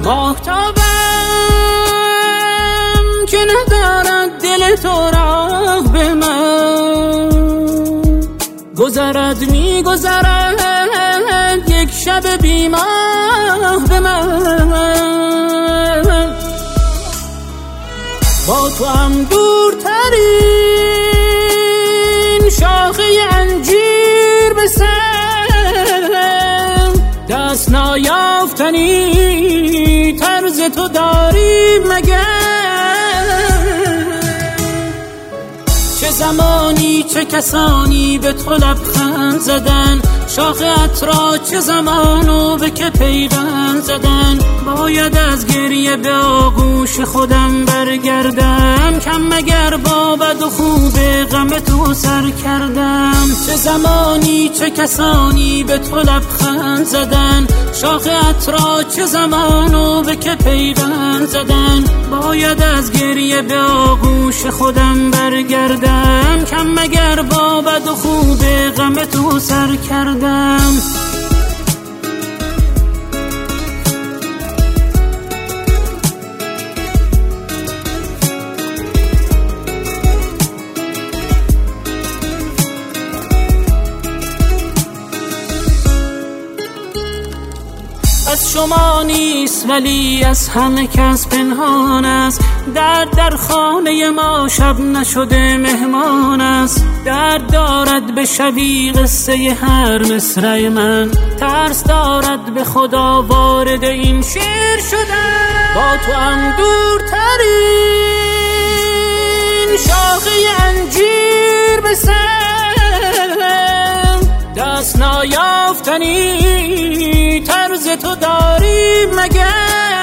ماهتابم که ندارد دل تو راه به من، گذرد میگذرد یک شب بی ماه به من. با تو هم دورترین شاخه انجیر به سرم، دست نیافتنی طرز تو داریم مگر؟ چه زمانی چه کسانی به تو لبخند زدن، شاخ عطرا چه زمانو به که پیوند زدن. باید از گریه به آغوش خودم برگردم، کم مگر با بد و خوب غم تو سر کردم. چه زمانی چه کسانی به تو لبخند زدن، شاخ عطرا چه زمانو به که پیوند زدن. باید از گریه به آغوش خودم برگردم، کم مگر با بد و خوب غم تو سر کردم. از شما نیست ولی از همه کس پنهان است، درد در خانه ما شب نشده مهمان است. درد دارد به شبی قصه هر مصرع من، ترس دارد به خدا وارد این شعر شدن. با تو هم دورترین شاخه انجیر به سرم، دست نیافتنی طرز تو داریم مگر؟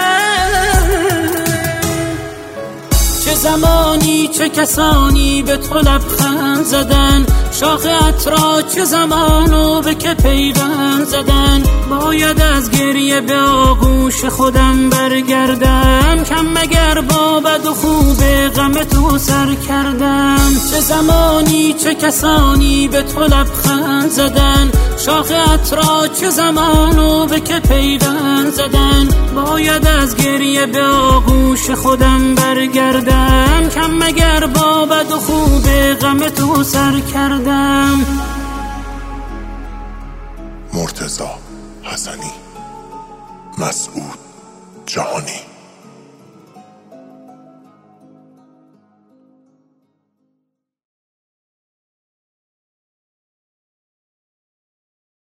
چه زمانی چه کسانی به تو لبخند زدن، شاخ عطرا چه زمانو به که پیوند زدن. باید از گریه به آغوش خودم برگردم، کم مگر با بد و خوب غم تو سر کردم. چه زمانی چه کسانی به تو لبخند زدن، شاخ عطرا چه زمانو به که پیوند زدن. باید از گریه به آغوش خودم برگردم، کم مگر با بد و خوب غم تو سر کردم. مرتضی حسنی، مسعود جهانی.